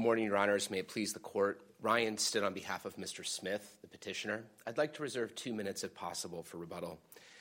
Good morning, Your Honors. May it please the Court. Ryan stood on behalf of Mr. Smith, the petitioner. I'd like to reserve 2 minutes, if possible, for rebuttal.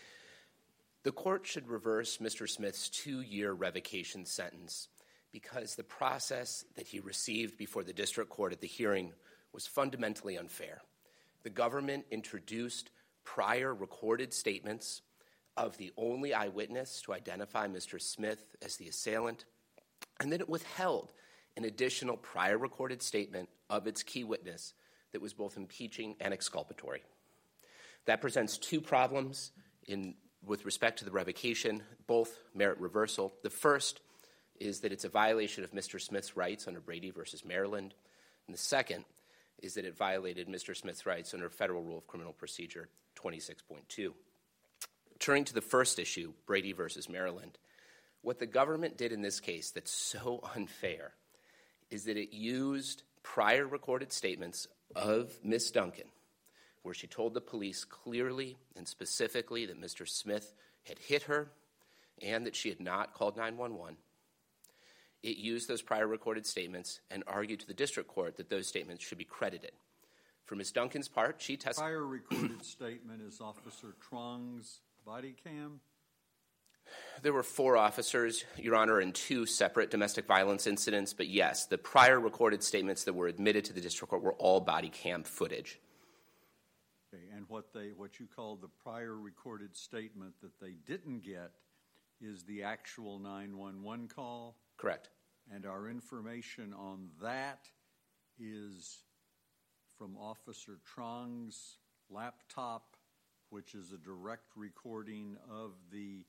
The Court should reverse Mr. Smith's 2-year revocation sentence because the process that he received before the district court at the hearing was fundamentally unfair. The government introduced prior recorded statements of the only eyewitness to identify Mr. Smith as the assailant, and then it withheld an additional prior recorded statement of its key witness that was both impeaching and exculpatory. That presents 2 problems with respect to the revocation. Both merit reversal. The first is that it's a violation of Mr. Smith's rights under Brady v. Maryland, and the second is that it violated Mr. Smith's rights under Federal Rule of Criminal Procedure 26.2. Turning to the first issue, Brady v. Maryland, what the government did in this case that's so unfair is that it used prior recorded statements of Ms. Duncan, where she told the police clearly and specifically that Mr. Smith had hit her and that she had not called 911. It used those prior recorded statements and argued to the district court that those statements should be credited. For Ms. Duncan's part, she testified. Prior recorded statement is Officer Truong's body cam? There were 4 officers, Your Honor, in 2 separate domestic violence incidents, but yes, the prior recorded statements that were admitted to the district court were all body cam footage. Okay, and what you call the prior recorded statement that they didn't get is the actual 911 call? Correct. And our information on that is from Officer Truong's laptop, which is a direct recording of the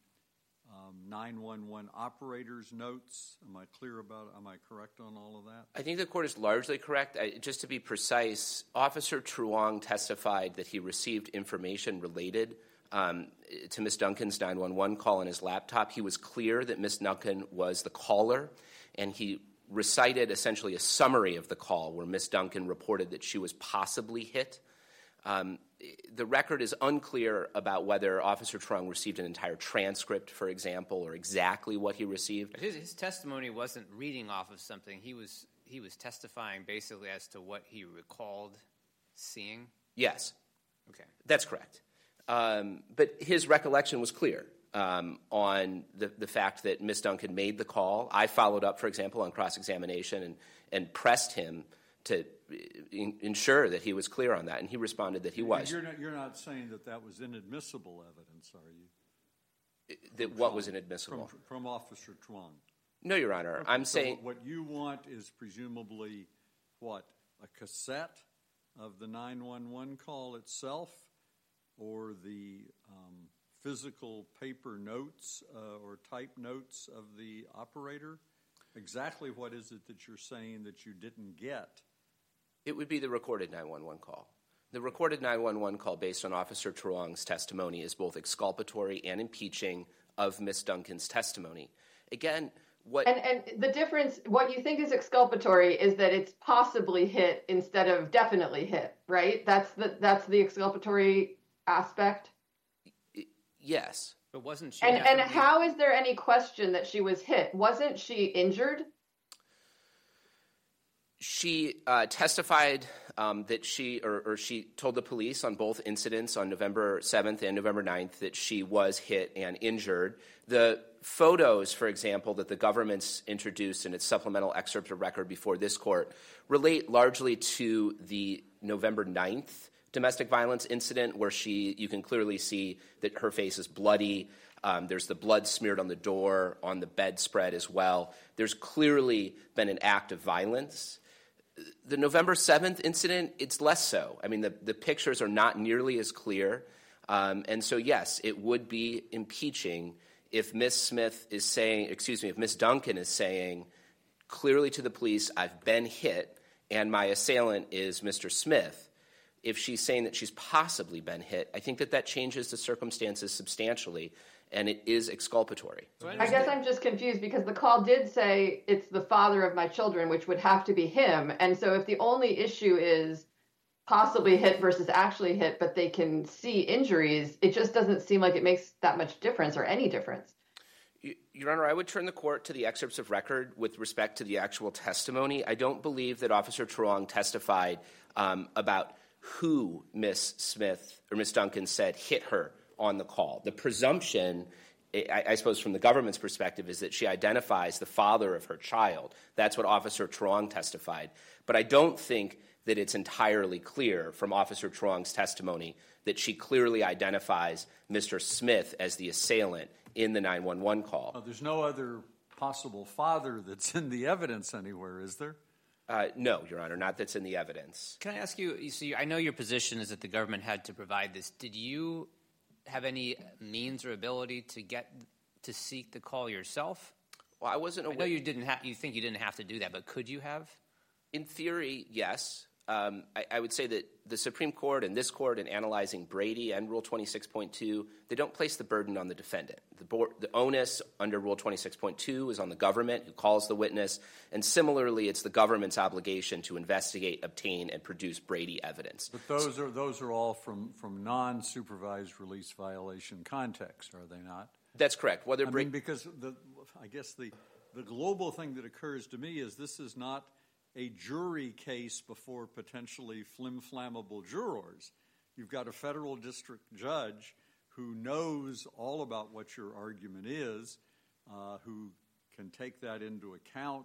911 operator's notes. Am I correct on all of that? I think the court is largely correct. Just to be precise, Officer Truong testified that he received information related to Ms. Duncan's 911 call on his laptop. He was clear that Ms. Duncan was the caller, and he recited essentially a summary of the call where Ms. Duncan reported that she was possibly hit. The record is unclear about whether Officer Truong received an entire transcript, for example, or exactly what he received. His testimony wasn't reading off of something. He was testifying basically as to what he recalled seeing? Yes. Okay. That's correct. But his recollection was clear on the fact that Ms. Duncan made the call. I followed up, for example, on cross-examination and pressed him to ensure that he was clear on that, and he responded that he was. You're not saying that was inadmissible evidence, are you? That what was inadmissible? From Officer Truong. No, Your Honor. Okay, I'm saying what you want is presumably, a cassette of the 911 call itself, or the physical paper notes or type notes of the operator? Exactly what is it that you're saying that you didn't get? It would be the recorded 911 call. The recorded 911 call based on Officer Truong's testimony is both exculpatory and impeaching of Ms. Duncan's testimony. Again, And the difference, what you think is exculpatory is that it's possibly hit instead of definitely hit, right? That's the exculpatory aspect? Yes. But wasn't she And how is there any question that she was hit? Wasn't she injured? She testified that she told the police on both incidents on November 7th and November 9th that she was hit and injured. The photos, for example, that the government's introduced in its supplemental excerpt of record before this court relate largely to the November 9th domestic violence incident where you can clearly see that her face is bloody. There's the blood smeared on the door, on the bedspread as well. There's clearly been an act of violence. The November 7th incident, it's less so. I mean, the pictures are not nearly as clear. And so, yes, it would be impeaching if Ms. Duncan is saying clearly to the police, I've been hit, and my assailant is Mr. Smith. If she's saying that she's possibly been hit, I think that changes the circumstances substantially, and it is exculpatory. I guess I'm just confused because the call did say it's the father of my children, which would have to be him. And so if the only issue is possibly hit versus actually hit, but they can see injuries, it just doesn't seem like it makes that much difference or any difference. Your Honor, I would turn the court to the excerpts of record with respect to the actual testimony. I don't believe that Officer Truong testified about who Miss Smith or Miss Duncan said hit her on the call. The presumption, I suppose from the government's perspective, is that she identifies the father of her child. That's what Officer Truong testified. But I don't think that it's entirely clear from Officer Truong's testimony that she clearly identifies Mr. Smith as the assailant in the 911 call. There's no other possible father that's in the evidence anywhere, is there? No, Your Honor, not that's in the evidence. Can I ask you, so I know your position is that the government had to provide this. Did you have any means or ability to seek the call yourself? Well, I wasn't aware. I know you didn't have. You think you didn't have to do that, but could you have? In theory, yes. I would say that the Supreme Court and this court in analyzing Brady and Rule 26.2, they don't place the burden on the defendant. The onus under Rule 26.2 is on the government who calls the witness, and similarly, it's the government's obligation to investigate, obtain, and produce Brady evidence. But those are all from non-supervised release violation context, are they not? That's correct. Because I guess the global thing that occurs to me is this is not a jury case before potentially flim-flammable jurors. You've got a federal district judge who knows all about what your argument is, who can take that into account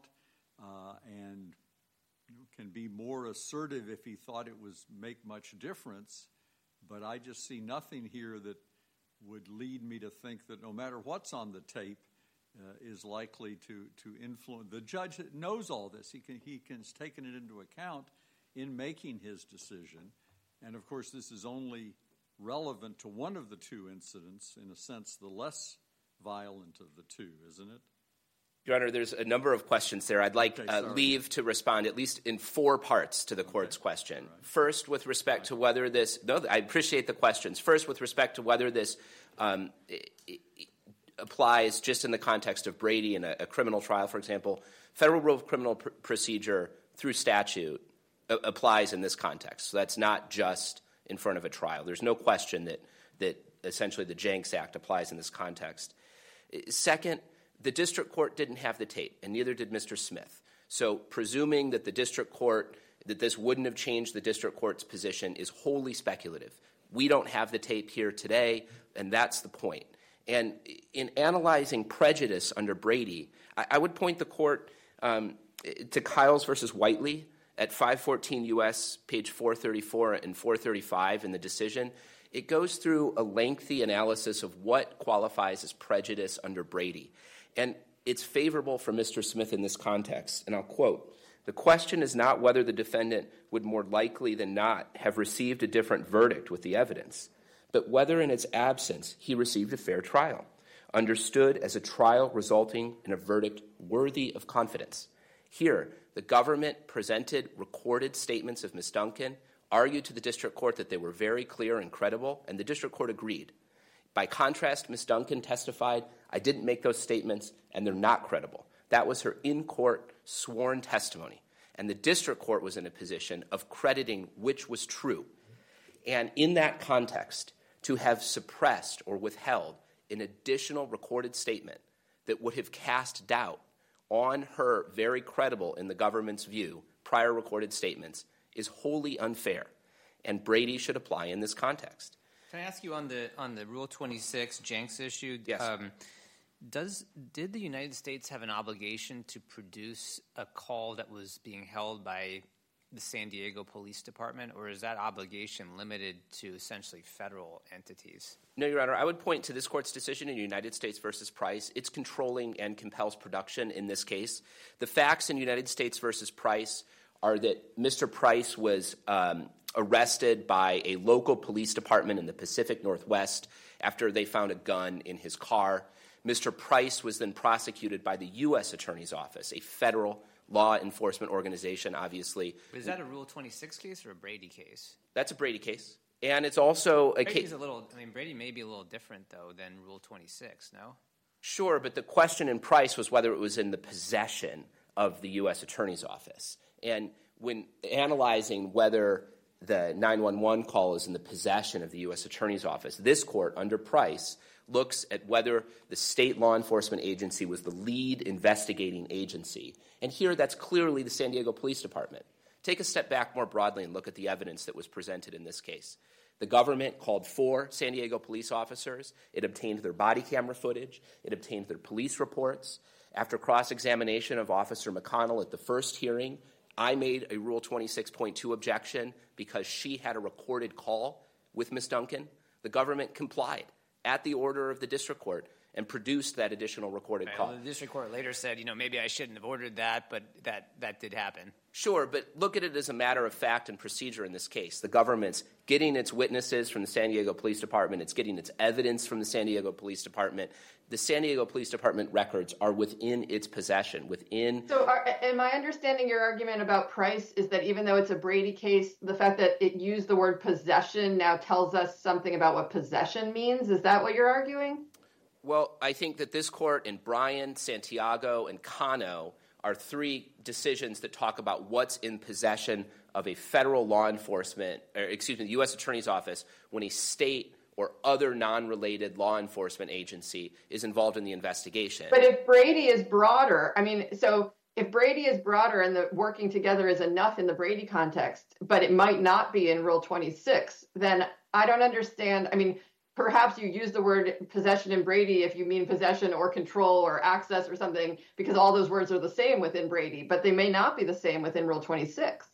and can be more assertive if he thought it was make much difference. But I just see nothing here that would lead me to think that no matter what's on the tape, is likely to influence. The judge knows all this. He has taken it into account in making his decision. And, of course, this is only relevant to one of the two incidents, in a sense, the less violent of the two, isn't it? Your Honor, there's a number of questions there. I'd like leave to respond at least in 4 parts to the court's question. Right. First, with respect to whether this – no, I appreciate the questions. First, with respect to whether this applies just in the context of Brady in a criminal trial, for example. Federal Rule of Criminal Procedure through statute applies in this context. So that's not just in front of a trial. There's no question that essentially the Jenks Act applies in this context. Second, the district court didn't have the tape, and neither did Mr. Smith. So presuming that the district court, that this wouldn't have changed the district court's position is wholly speculative. We don't have the tape here today, and that's the point. And in analyzing prejudice under Brady, I would point the court to Kiles versus Whiteley at 514 U.S., page 434 and 435 in the decision. It goes through a lengthy analysis of what qualifies as prejudice under Brady. And it's favorable for Mr. Smith in this context. And I'll quote, "The question is not whether the defendant would more likely than not have received a different verdict with the evidence, but whether in its absence he received a fair trial, understood as a trial resulting in a verdict worthy of confidence. Here, the government presented recorded statements of Ms. Duncan, argued to the district court that they were very clear and credible, and the district court agreed. By contrast, Ms. Duncan testified, I didn't make those statements, and they're not credible. That was her in-court sworn testimony, and the district court was in a position of crediting which was true. And in that context, to have suppressed or withheld an additional recorded statement that would have cast doubt on her very credible, in the government's view, prior recorded statements is wholly unfair, and Brady should apply in this context." Can I ask you on the Rule 26 Jenks issue? Yes. Did the United States have an obligation to produce a call that was being held by the San Diego Police Department, or is that obligation limited to essentially federal entities? No, Your Honor. I would point to this court's decision in United States versus Price. It's controlling and compels production in this case. The facts in United States versus Price are that Mr. Price was arrested by a local police department in the Pacific Northwest after they found a gun in his car. Mr. Price was then prosecuted by the U.S. Attorney's Office, a federal law enforcement organization, obviously. But is that a Rule 26 case or a Brady case? That's a Brady case. And it's also a case. Brady may be a little different, though, than Rule 26, no? Sure, but the question in Price was whether it was in the possession of the U.S. Attorney's Office. And when analyzing whether the 911 call is in the possession of the U.S. Attorney's Office. This court, under Price, looks at whether the state law enforcement agency was the lead investigating agency. And here, that's clearly the San Diego Police Department. Take a step back more broadly and look at the evidence that was presented in this case. The government called 4 San Diego police officers. It obtained their body camera footage. It obtained their police reports. After cross-examination of Officer McConnell at the first hearing, I made a Rule 26.2 objection because she had a recorded call with Ms. Duncan. The government complied at the order of the district court and produced that additional recorded call. Well, the district court later said, maybe I shouldn't have ordered that, but that did happen. Sure, but look at it as a matter of fact and procedure in this case. The government's getting its witnesses from the San Diego Police Department. It's getting its evidence from the San Diego Police Department. The San Diego Police Department records are within its possession, So am I understanding your argument about Price is that even though it's a Brady case, the fact that it used the word possession now tells us something about what possession means? Is that what you're arguing? Well, I think that this court in Bryan, Santiago, and Cano are 3 decisions that talk about what's in possession of a federal law enforcement, the U.S. Attorney's Office when a state or other non-related law enforcement agency is involved in the investigation. But if Brady is broader, if Brady is broader and the working together is enough in the Brady context, but it might not be in Rule 26, then I don't understand. Perhaps you use the word possession in Brady if you mean possession or control or access or something, because all those words are the same within Brady, but they may not be the same within Rule 26.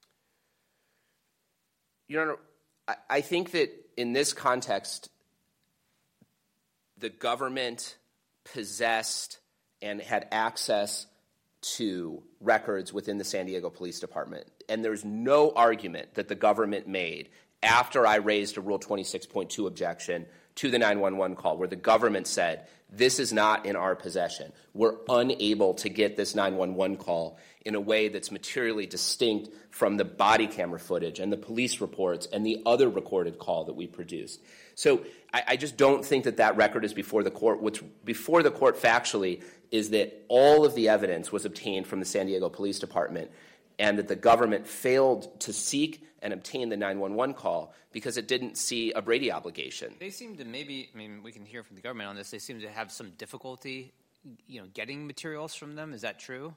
Your Honor, I think that in this context, the government possessed and had access to records within the San Diego Police Department. And there's no argument that the government made after I raised a Rule 26.2 objection to the 911 call where the government said, this is not in our possession. We're unable to get this 911 call in a way that's materially distinct from the body camera footage and the police reports and the other recorded call that we produced. So I just don't think that record is before the court. What's before the court factually is that all of the evidence was obtained from the San Diego Police Department and that the government failed to seek and obtain the 911 call because it didn't see a Brady obligation. They seem to we can hear from the government on this, they seem to have some difficulty, getting materials from them. Is that true?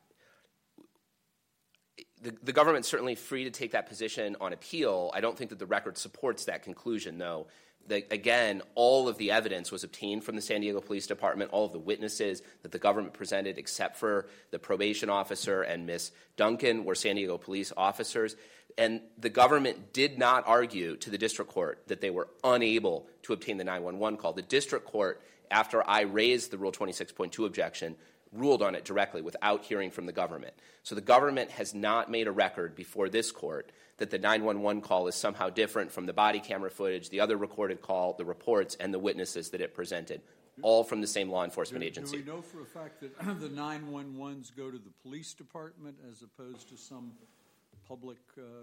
The government's certainly free to take that position on appeal. I don't think that the record supports that conclusion, though. Again, all of the evidence was obtained from the San Diego Police Department, all of the witnesses that the government presented, except for the probation officer and Ms. Duncan, were San Diego police officers. And the government did not argue to the district court that they were unable to obtain the 911 call. The district court, after I raised the Rule 26.2 objection, ruled on it directly without hearing from the government. So the government has not made a record before this court that the 911 call is somehow different from the body camera footage, the other recorded call, the reports, and the witnesses that it presented, all from the same law enforcement agency. Do we know for a fact that the 911s go to the police department as opposed to some public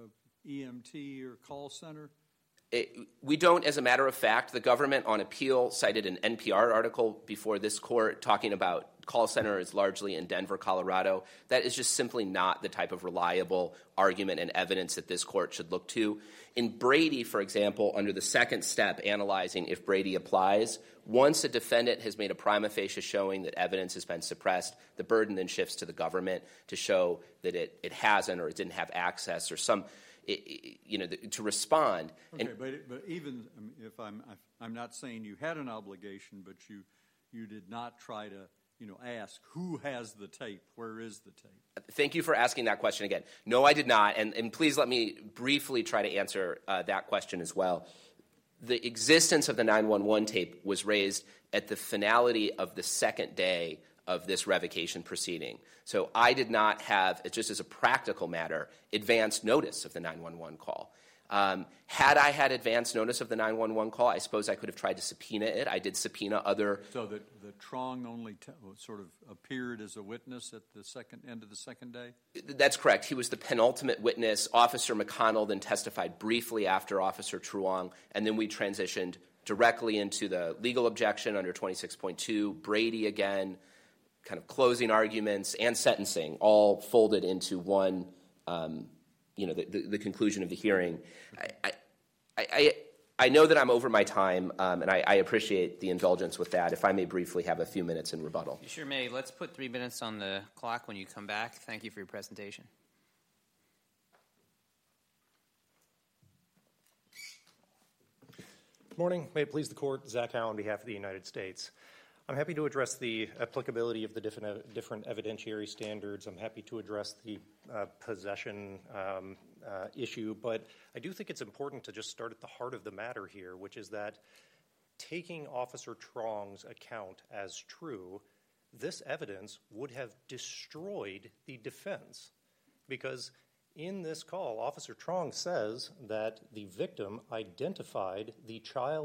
EMT or call center? We don't, as a matter of fact. The government on appeal cited an NPR article before this court talking about call center is largely in Denver, Colorado. That is just simply not the type of reliable argument and evidence that this court should look to. In Brady, for example, under the second step analyzing if Brady applies, once a defendant has made a prima facie showing that evidence has been suppressed, the burden then shifts to the government to show that it hasn't or it didn't have access or some to respond. Okay, but even if I'm not saying you had an obligation, but you did not try to ask who has the tape, where is the tape? Thank you for asking that question again. No, I did not, and please let me briefly try to answer that question as well. The existence of the 911 tape was raised at the finality of the second day of this revocation proceeding. So I did not have, just as a practical matter, advance notice of the 911 call. Had I had advance notice of the 911 call, I suppose I could have tried to subpoena it. I did subpoena other... So the Trong only sort of appeared as a witness at the end of the second day? That's correct. He was the penultimate witness. Officer McConnell then testified briefly after Officer Truong, and then we transitioned directly into the legal objection under 26.2, Brady again, kind of closing arguments and sentencing, all folded into one the conclusion of the hearing. I know that I'm over my time, and I appreciate the indulgence with that. If I may briefly have a few minutes in rebuttal. You sure may. Let's put 3 minutes on the clock when you come back. Thank you for your presentation. Good morning. May it please the Court. Zach Howe on behalf of the United States. I'm happy to address the applicability of the different evidentiary standards. I'm happy to address the possession issue, but I do think it's important to just start at the heart of the matter here, which is that taking Officer Truong's account as true, this evidence would have destroyed the defense, because in this call, Officer Truong says that the victim identified the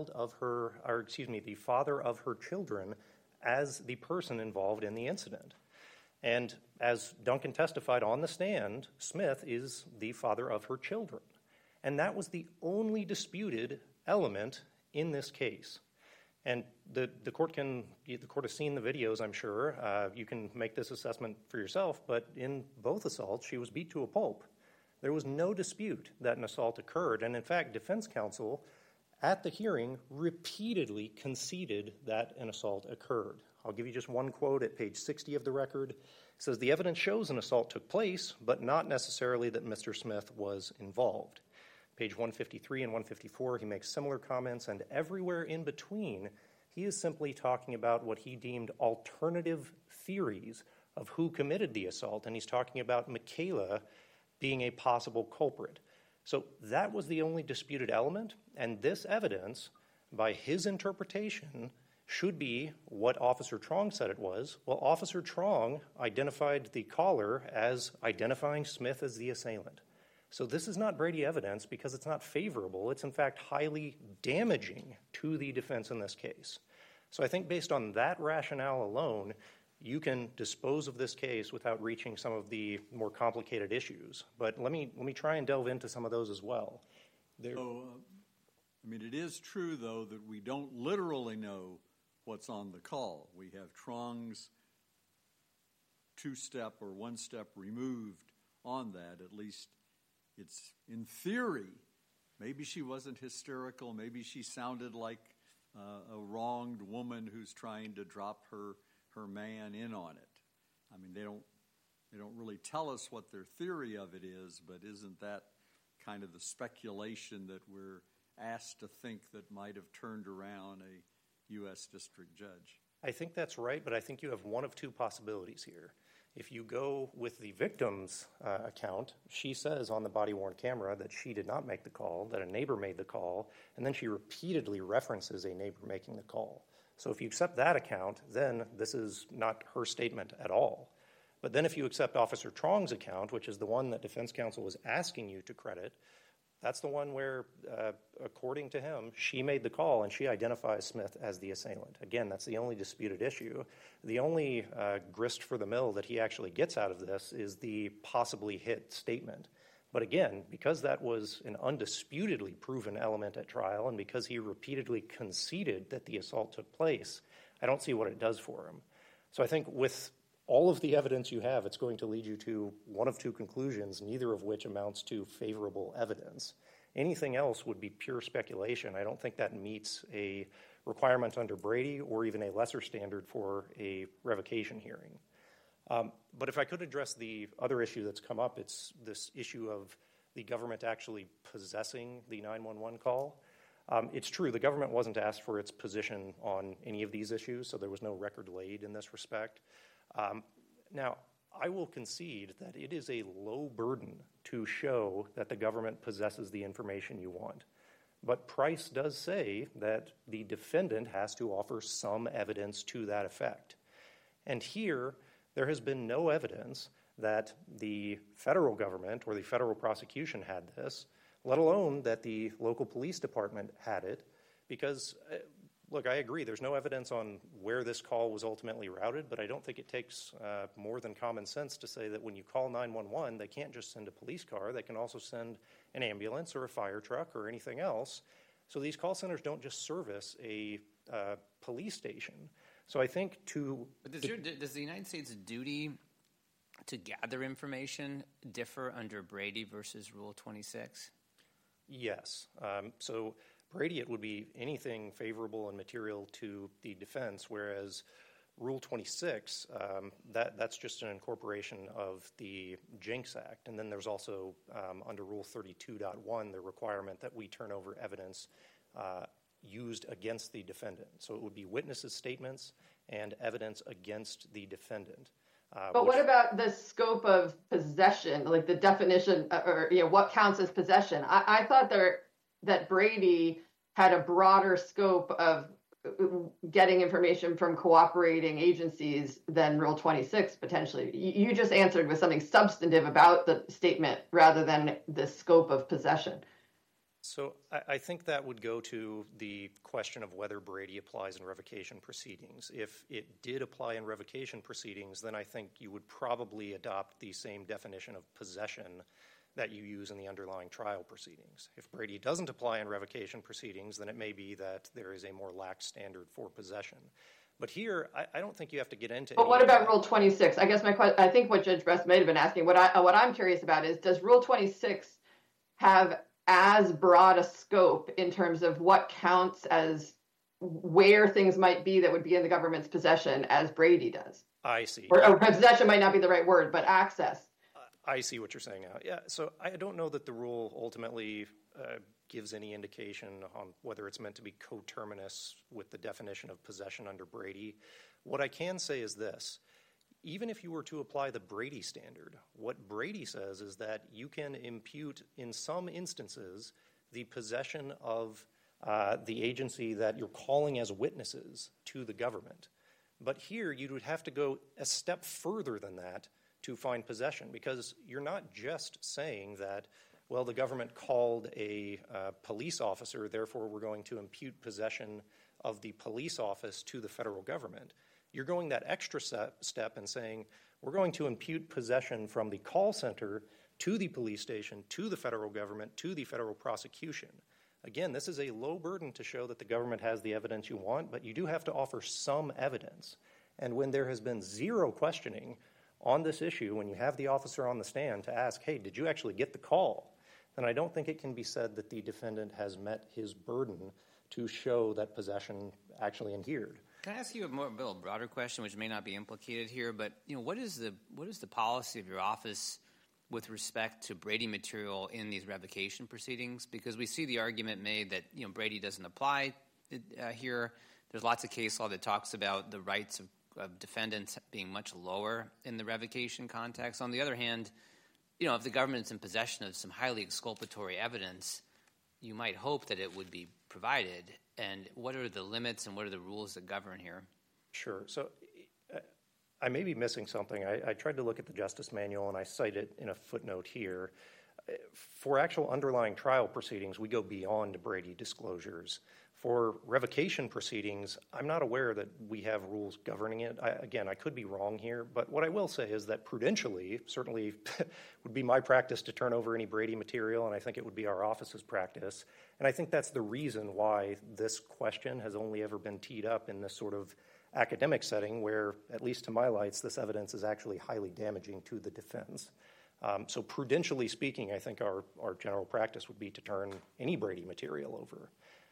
father of her children as the person involved in the incident. And as Duncan testified on the stand, Smith is the father of her children. And that was the only disputed element in this case. And the court has seen the videos, I'm sure. You can make this assessment for yourself, but in both assaults, she was beat to a pulp. There was no dispute that an assault occurred, and in fact, defense counsel at the hearing repeatedly conceded that an assault occurred. I'll give you just one quote at page 60 of the record. It says, "The evidence shows an assault took place, but not necessarily that Mr. Smith was involved." Page 153 and 154, he makes similar comments, and everywhere in between, he is simply talking about what he deemed alternative theories of who committed the assault, and he's talking about Michaela being a possible culprit. So that was the only disputed element, and this evidence, by his interpretation, should be what Officer Truong said it was. Well, Officer Truong identified the caller as identifying Smith as the assailant. So this is not Brady evidence because it's not favorable. It's in fact highly damaging to the defense in this case. So I think based on that rationale alone, you can dispose of this case without reaching some of the more complicated issues. But let me try and delve into some of those as well. It is true, though, that we don't literally know what's on the call. We have Truong's two-step or one-step removed on that. At least it's in theory. Maybe she wasn't hysterical. Maybe she sounded like a wronged woman who's trying to drop her man in on it. I mean, they don't really tell us what their theory of it is, but isn't that kind of the speculation that we're asked to think that might have turned around a U.S. district judge? I think that's right, but I think you have one of two possibilities here. If you go with the victim's account, she says on the body-worn camera that she did not make the call, that a neighbor made the call, and then she repeatedly references a neighbor making the call. So if you accept that account, then this is not her statement at all. But then if you accept Officer Truong's account, which is the one that defense counsel was asking you to credit, that's the one where, according to him, she made the call and she identifies Smith as the assailant. Again, that's the only disputed issue. The only grist for the mill that he actually gets out of this is the possibly hit statement. But again, because that was an undisputedly proven element at trial and because he repeatedly conceded that the assault took place, I don't see what it does for him. So I think with all of the evidence you have, it's going to lead you to one of two conclusions, neither of which amounts to favorable evidence. Anything else would be pure speculation. I don't think that meets a requirement under Brady or even a lesser standard for a revocation hearing. But if I could address the other issue that's come up, it's this issue of the government actually possessing the 911 call. It's true, the government wasn't asked for its position on any of these issues, so there was no record laid in this respect. Now, I will concede that it is a low burden to show that the government possesses the information you want. But Price does say that the defendant has to offer some evidence to that effect. And here, there has been no evidence that the federal government or the federal prosecution had this, let alone that the local police department had it, because, look, I agree, there's no evidence on where this call was ultimately routed, but I don't think it takes more than common sense to say that when you call 911, they can't just send a police car, they can also send an ambulance or a fire truck or anything else. So these call centers don't just service a police station. So I think But does the United States duty to gather information differ under Brady versus Rule 26? Yes. So Brady, it would be anything favorable and material to the defense, whereas Rule 26, that's just an incorporation of the Jenks Act. And then there's also, under Rule 32.1, the requirement that we turn over evidence used against the defendant. So it would be witnesses' statements and evidence against the defendant. But what about the scope of possession, like the definition, or what counts as possession? I thought that Brady had a broader scope of getting information from cooperating agencies than Rule 26 potentially. You just answered with something substantive about the statement rather than the scope of possession. So I think that would go to the question of whether Brady applies in revocation proceedings. If it did apply in revocation proceedings, then I think you would probably adopt the same definition of possession that you use in the underlying trial proceedings. If Brady doesn't apply in revocation proceedings, then it may be that there is a more lax standard for possession. But here, I don't think you have to get into. But what about Rule 26? I guess I think what Judge Brest may have been asking, what I'm curious about is, does Rule 26 have as broad a scope in terms of what counts as where things might be that would be in the government's possession as Brady does? I see. Or possession might not be the right word, but access. I see what you're saying now. Yeah, so I don't know that the rule ultimately gives any indication on whether it's meant to be coterminous with the definition of possession under Brady. What I can say is this. Even if you were to apply the Brady standard, what Brady says is that you can impute, in some instances, the possession of the agency that you're calling as witnesses to the government. But here, you would have to go a step further than that to find possession, because you're not just saying that, well, the government called a police officer, therefore we're going to impute possession of the police office to the federal government. You're going that extra step and saying, we're going to impute possession from the call center to the police station, to the federal government, to the federal prosecution. Again, this is a low burden to show that the government has the evidence you want, but you do have to offer some evidence. And when there has been zero questioning on this issue, when you have the officer on the stand to ask, hey, did you actually get the call? Then I don't think it can be said that the defendant has met his burden to show that possession actually adhered. Can I ask you a little broader question, which may not be implicated here, but what is the policy of your office with respect to Brady material in these revocation proceedings? Because we see the argument made that Brady doesn't apply here. There's lots of case law that talks about the rights of defendants being much lower in the revocation context. On the other hand, if the government's in possession of some highly exculpatory evidence, you might hope that it would be provided. And what are the limits and what are the rules that govern here? Sure. So I may be missing something. I tried to look at the Justice Manual, and I cite it in a footnote here. For actual underlying trial proceedings, we go beyond Brady disclosures. For revocation proceedings, I'm not aware that we have rules governing it. I could be wrong here, but what I will say is that prudentially, certainly would be my practice to turn over any Brady material, and I think it would be our office's practice. And I think that's the reason why this question has only ever been teed up in this sort of academic setting where, at least to my lights, this evidence is actually highly damaging to the defense. So prudentially speaking, I think our general practice would be to turn any Brady material over.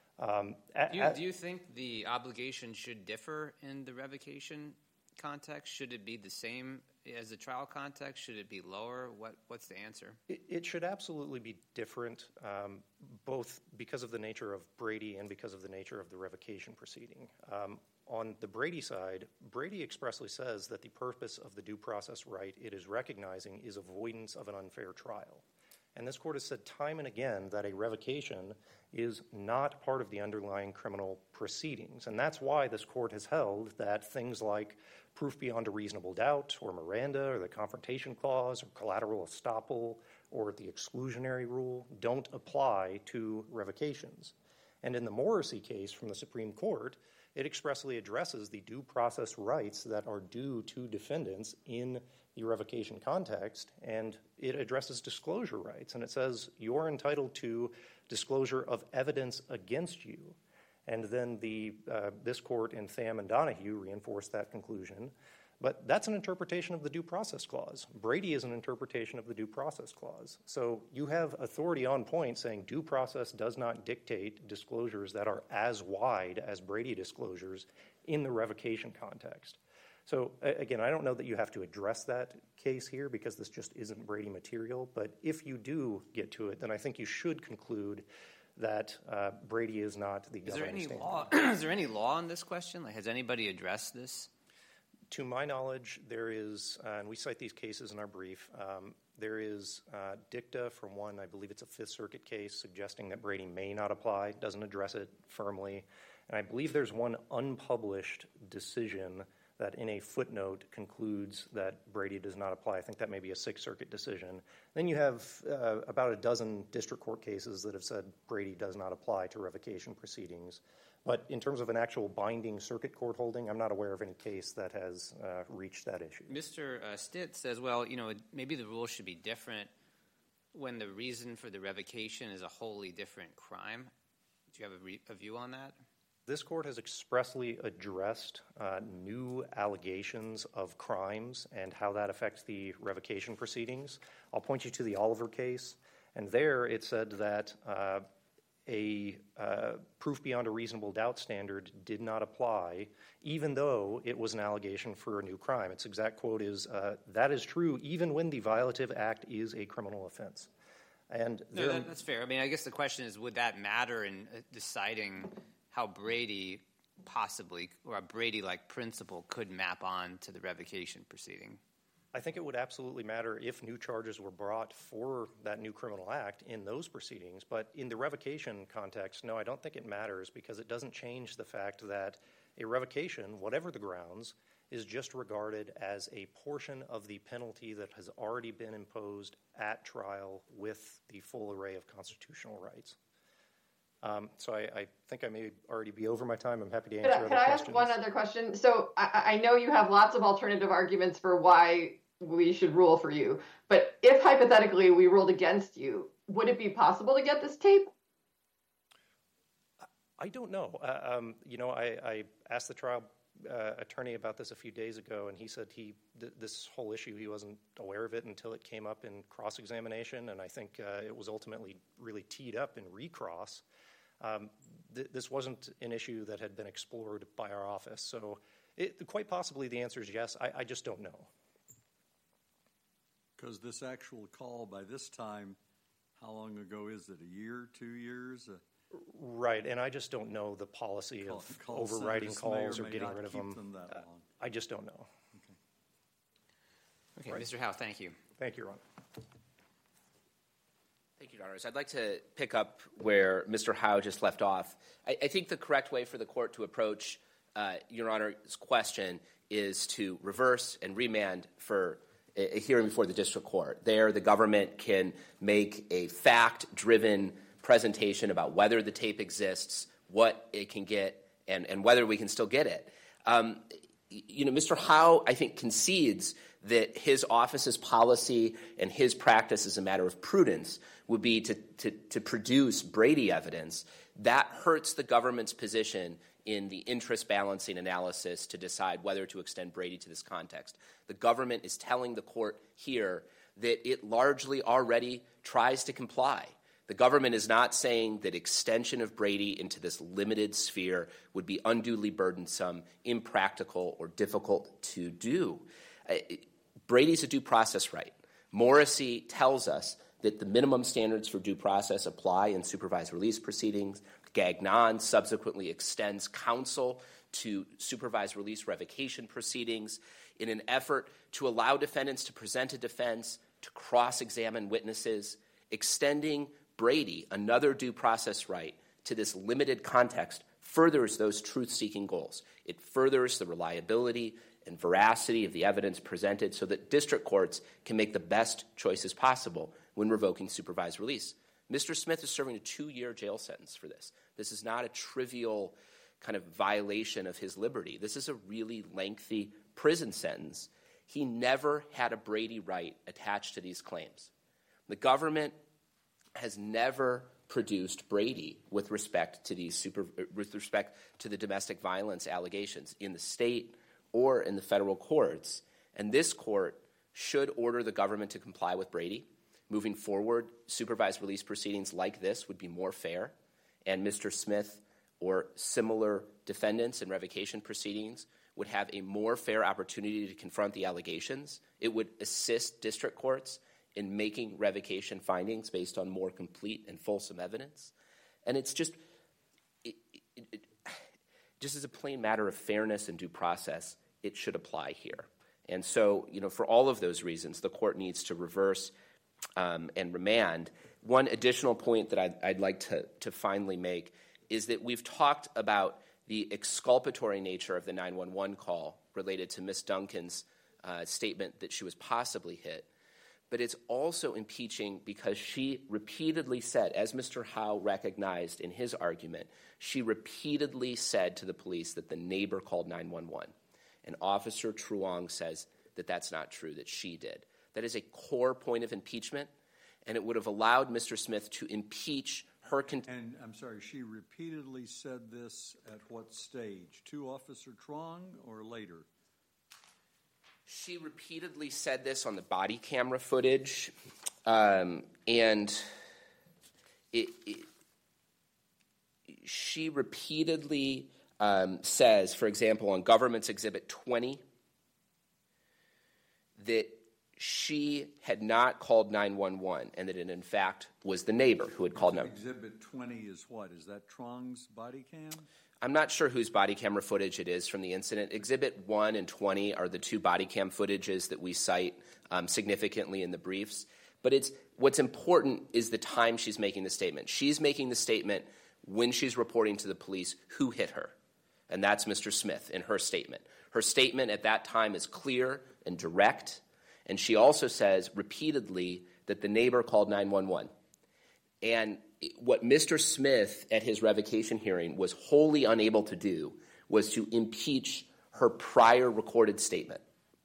Do you think the obligation should differ in the revocation context? Should it be the same as the trial context? Should it be lower? What's the answer? It should absolutely be different, both because of the nature of Brady and because of the nature of the revocation proceeding. On the Brady side, Brady expressly says that the purpose of the due process right it is recognizing is avoidance of an unfair trial. And this court has said time and again that a revocation is not part of the underlying criminal proceedings. And that's why this court has held that things like proof beyond a reasonable doubt or Miranda or the confrontation clause or collateral estoppel or the exclusionary rule don't apply to revocations. And in the Morrissey case from the Supreme Court, it expressly addresses the due process rights that are due to defendants in the revocation context, and it addresses disclosure rights. And it says you're entitled to disclosure of evidence against you. And then this court in Tham and Donahue reinforced that conclusion But that's an interpretation of the Due Process Clause. Brady is an interpretation of the Due Process Clause. So you have authority on point saying due process does not dictate disclosures that are as wide as Brady disclosures in the revocation context. So again, I don't know that you have to address that case here because this just isn't Brady material, but if you do get to it, then I think you should conclude that Brady is not the governing standard. Is there any law on this question? Like, has anybody addressed this? To my knowledge, there is, and we cite these cases in our brief, there is dicta from one, I believe it's a Fifth Circuit case, suggesting that Brady may not apply, doesn't address it firmly. And I believe there's one unpublished decision that in a footnote concludes that Brady does not apply. I think that may be a Sixth Circuit decision. Then you have about a dozen district court cases that have said Brady does not apply to revocation proceedings. But in terms of an actual binding circuit court holding, I'm not aware of any case that has reached that issue. Mr. Stitt says, well, maybe the rules should be different when the reason for the revocation is a wholly different crime. Do you have a view on that? This court has expressly addressed new allegations of crimes and how that affects the revocation proceedings. I'll point you to the Oliver case, and there it said that a proof beyond a reasonable doubt standard did not apply, even though it was an allegation for a new crime. Its exact quote is, that is true even when the violative act is a criminal offense. And no, that's fair. I mean, I guess the question is, would that matter in deciding how Brady possibly, or a Brady-like principle, could map on to the revocation proceeding? I think it would absolutely matter if new charges were brought for that new criminal act in those proceedings. But in the revocation context, no, I don't think it matters because it doesn't change the fact that a revocation, whatever the grounds, is just regarded as a portion of the penalty that has already been imposed at trial with the full array of constitutional rights. So I think I may already be over my time. I'm happy to answer other questions. Can I ask one other question? So I know you have lots of alternative arguments for why we should rule for you, but if hypothetically we ruled against you, would it be possible to get this tape? I don't know. I asked the trial attorney about this a few days ago, and he said this whole issue, he wasn't aware of it until it came up in cross-examination, and I think it was ultimately really teed up in recross. This wasn't an issue that had been explored by our office, so quite possibly the answer is yes. I just don't know. Because this actual call by this time, how long ago is it? A year, 2 years? Right, and I just don't know the policy of overriding calls or getting rid of them. That long. I just don't know. Okay, right. Mr. Howe, thank you. Thank you, Your Honor. Thank you, Your Honors. I'd like to pick up where Mr. Howe just left off. I think the correct way for the court to approach Your Honor's question is to reverse and remand for a hearing before the district court. There, the government can make a fact-driven presentation about whether the tape exists, what it can get, and whether we can still get it. Mr. Howe, I think, concedes that his office's policy and his practice as a matter of prudence would be to produce Brady evidence. That hurts the government's position in the interest balancing analysis to decide whether to extend Brady to this context. The government is telling the court here that it largely already tries to comply. The government is not saying that extension of Brady into this limited sphere would be unduly burdensome, impractical, or difficult to do. Brady's a due process right. Morrissey tells us that the minimum standards for due process apply in supervised release proceedings. Gagnon subsequently extends counsel to supervised release revocation proceedings in an effort to allow defendants to present a defense, to cross-examine witnesses. Extending Brady, another due process right, to this limited context furthers those truth-seeking goals. It furthers the reliability and veracity of the evidence presented so that district courts can make the best choices possible when revoking supervised release. Mr. Smith is serving a 2-year jail sentence for this. This is not a trivial kind of violation of his liberty. This is a really lengthy prison sentence. He never had a Brady right attached to these claims. The government has never produced Brady with respect to the domestic violence allegations in the state or in the federal courts. And this court should order the government to comply with Brady. Moving forward, supervised release proceedings like this would be more fair, and Mr. Smith or similar defendants in revocation proceedings would have a more fair opportunity to confront the allegations. It would assist district courts in making revocation findings based on more complete and fulsome evidence. And it's just as a plain matter of fairness and due process, it should apply here. And so, for all of those reasons, the court needs to reverse and remand. One additional point that I'd like to finally make is that we've talked about the exculpatory nature of the 911 call related to Ms. Duncan's statement that she was possibly hit. But it's also impeaching because she repeatedly said, as Mr. Howe recognized in his argument, she repeatedly said to the police that the neighbor called 911. And Officer Truong says that that's not true, that she did. That is a core point of impeachment, and it would have allowed Mr. Smith to impeach her. And I'm sorry, she repeatedly said this at what stage? To Officer Truong or later? She repeatedly said this on the body camera footage, and she repeatedly says, for example, on Government's Exhibit 20, that she had not called 911 and that it, in fact, was the neighbor who had called 911. Exhibit 20 is what? Is that Truong's body cam? I'm not sure whose body camera footage it is from the incident. Exhibit 1 and 20 are the two body cam footages that we cite significantly in the briefs. But what's important is the time she's making the statement. She's making the statement when she's reporting to the police who hit her. And that's Mr. Smith in her statement. Her statement at that time is clear and direct. And she also says repeatedly that the neighbor called 911. And what Mr. Smith at his revocation hearing was wholly unable to do was to impeach her prior recorded statement.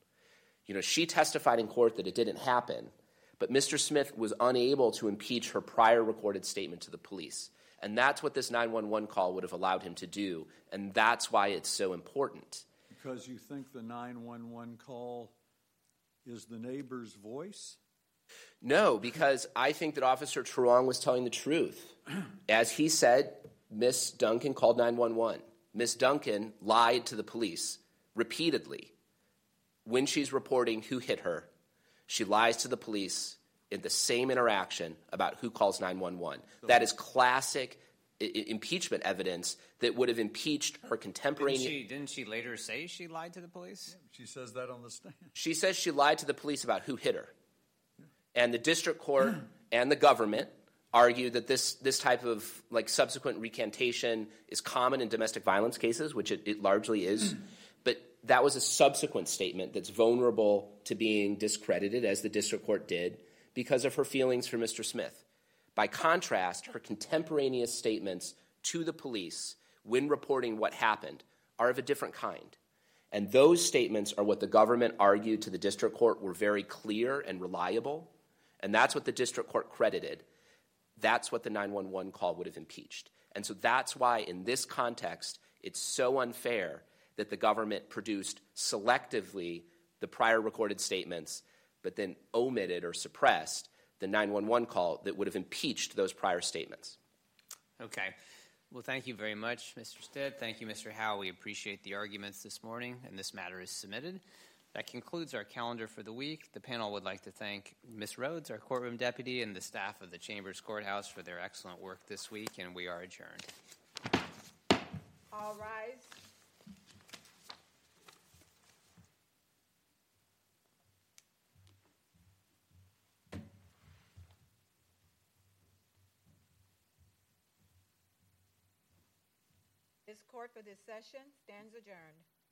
She testified in court that it didn't happen, but Mr. Smith was unable to impeach her prior recorded statement to the police. And that's what this 911 call would have allowed him to do, and that's why it's so important. Because you think the 911 call is the neighbor's voice? No, because I think that Officer Truong was telling the truth. As he said, Miss Duncan called 911. Miss Duncan lied to the police repeatedly. When she's reporting who hit her, she lies to the police in the same interaction about who calls 911. That is classic impeachment evidence that would have impeached her contemporaneous. Didn't she later say she lied to the police? Yeah, she says that on the stand. She says she lied to the police about who hit her. And the district court and the government argue that this type of subsequent recantation is common in domestic violence cases, which it largely is. But that was a subsequent statement that's vulnerable to being discredited, as the district court did, because of her feelings for Mr. Smith. By contrast, her contemporaneous statements to the police when reporting what happened are of a different kind. And those statements are what the government argued to the district court were very clear and reliable. And that's what the district court credited. That's what the 911 call would have impeached. And so that's why, in this context, it's so unfair that the government produced selectively the prior recorded statements, but then omitted or suppressed the 911 call that would have impeached those prior statements. Okay. Well, thank you very much, Mr. Stitt. Thank you, Mr. Howe. We appreciate the arguments this morning, and this matter is submitted. That concludes our calendar for the week. The panel would like to thank Ms. Rhodes, our courtroom deputy, and the staff of the Chambers Courthouse for their excellent work this week, and we are adjourned. All rise. This court for this session stands adjourned.